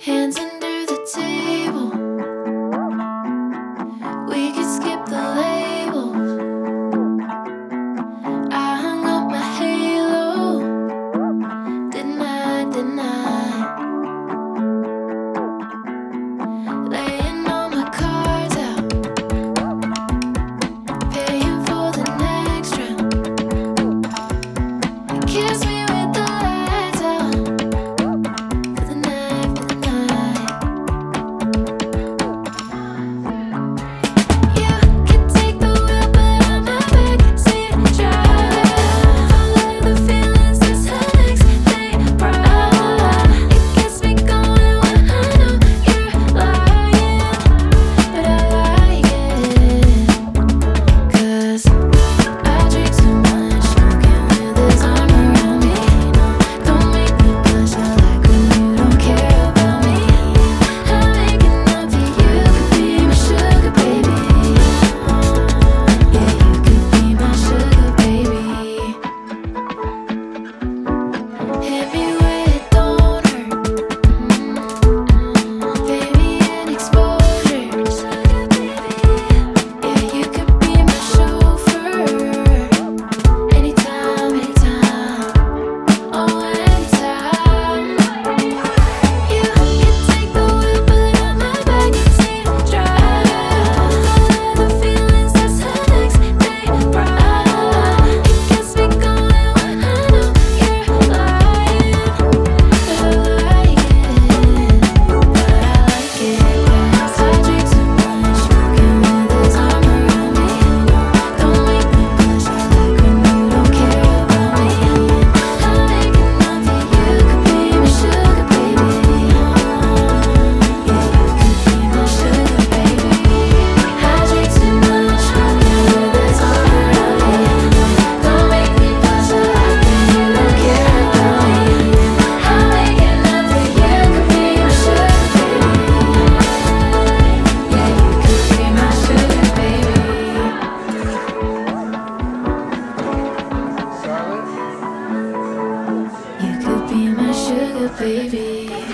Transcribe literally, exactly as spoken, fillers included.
Hands under the table. We could skip the labels. I hung up my halo. Didn't I, didn't I? Laying all my cards out. Paying for the next round. Kiss me with the lights out. For the night, for the night. You can take the wheel, but I'm my backseat driver. Follow the feelings, that's the next day bright. It gets me going when I know you're lying, but I like it. 'Cause I drink too much, smoking with his arm around me. No, don't make me blush. I like when you don't care about me. I'm making up for you. Could be my sugar baby. Yeah, you could be my sugar baby. Hit me where it don't hurt. Baby, and exposure. Yeah, you could be my chauffeur. Anytime, anytime. Oh, anytime. You can take the wheel, but I'm my backseat driver. Follow the feelings, that's the next day bright. It gets me going when I know you're lying, but I like it, but I like it. 'Cause I drink too much, smoking with his arm around me. No, don't make me blush. I like when you don't care about me. I'm making up for you. Could be my sugar baby. Yeah, you could be my sugar baby. I drink too much, smoking with his arm around me. Don't make me blush. I like when you don't care about me. I'm making up for you. Could be my sugar baby. Yeah, you could be my sugar baby. You could be my sugar baby.